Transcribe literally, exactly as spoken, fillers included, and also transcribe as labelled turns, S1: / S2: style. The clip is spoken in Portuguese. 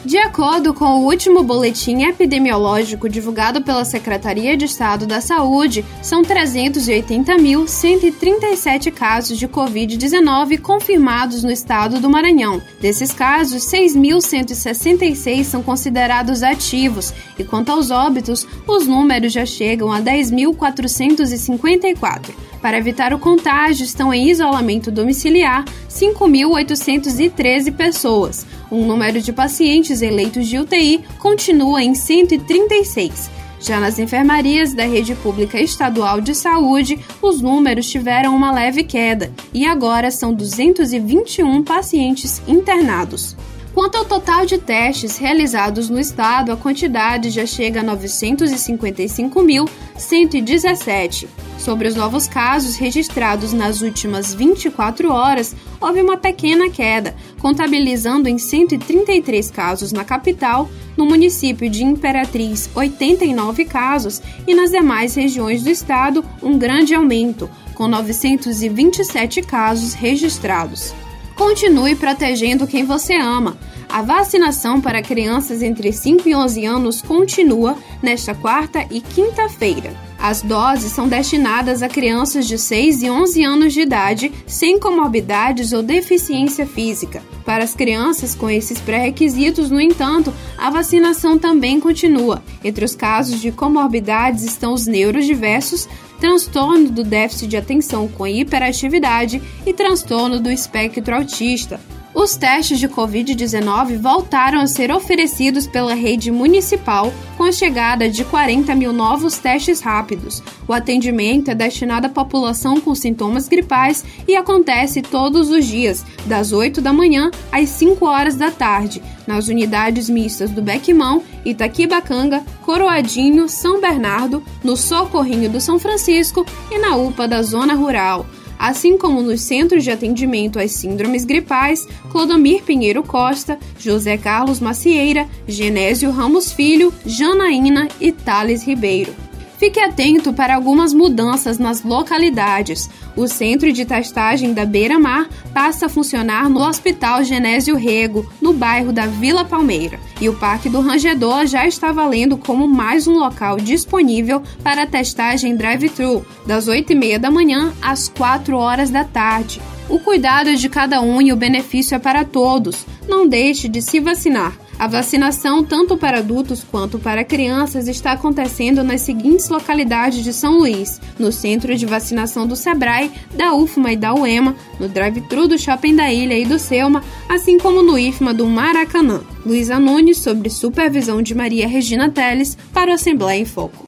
S1: De acordo com o último boletim epidemiológico divulgado pela Secretaria de Estado da Saúde, são trezentos e oitenta mil, cento e trinta e sete casos de covid dezenove confirmados no estado do Maranhão. Desses casos, seis mil cento e sessenta e seis são considerados ativos e, quanto aos óbitos, os números já chegam a dez mil quatrocentos e cinquenta e quatro. Para evitar o contágio, estão em isolamento domiciliar cinco mil oitocentos e treze pessoas. O número de pacientes em leitos de U T I continua em cento e trinta e seis. Já nas enfermarias da Rede Pública Estadual de Saúde, os números tiveram uma leve queda e agora são duzentos e vinte e um pacientes internados. Quanto ao total de testes realizados no estado, a quantidade já chega a novecentos e cinquenta e cinco mil, cento e dezessete. Sobre os novos casos registrados nas últimas vinte e quatro horas, houve uma pequena queda, contabilizando em cento e trinta e três casos na capital, no município de Imperatriz, oitenta e nove casos, e nas demais regiões do estado, um grande aumento, com novecentos e vinte e sete casos registrados. Continue protegendo quem você ama. A vacinação para crianças entre cinco e onze anos continua nesta quarta e quinta-feira. As doses são destinadas a crianças de seis e onze anos de idade sem comorbidades ou deficiência física. Para as crianças com esses pré-requisitos, no entanto, a vacinação também continua. Entre os casos de comorbidades estão os neurodiversos, transtorno do déficit de atenção com hiperatividade e transtorno do espectro autista. Os testes de covid dezenove voltaram a ser oferecidos pela rede municipal com a chegada de quarenta mil novos testes rápidos. O atendimento é destinado à população com sintomas gripais e acontece todos os dias, das oito da manhã às cinco horas da tarde, nas unidades mistas do Bequimão, Itaquibacanga, Coroadinho, São Bernardo, no Socorrinho do São Francisco e na U P A da Zona Rural, assim como nos centros de atendimento às síndromes gripais Clodomir Pinheiro Costa, José Carlos Macieira, Genésio Ramos Filho, Janaína e Thales Ribeiro. Fique atento para algumas mudanças nas localidades. O centro de testagem da Beira-Mar passa a funcionar no Hospital Genésio Rego, no bairro da Vila Palmeira. E o Parque do Rangedor já está valendo como mais um local disponível para testagem drive-thru, das oito e meia da manhã às quatro horas da tarde. O cuidado é de cada um e o benefício é para todos. Não deixe de se vacinar. A vacinação, tanto para adultos quanto para crianças, está acontecendo nas seguintes localidades de São Luís: no Centro de Vacinação do Sebrae, da U F M A e da U E M A, no drive-thru do Shopping da Ilha e do Selma, assim como no I F M A do Maracanã. Luísa Nunes, sobre supervisão de Maria Regina Teles, para o Assembleia em Foco.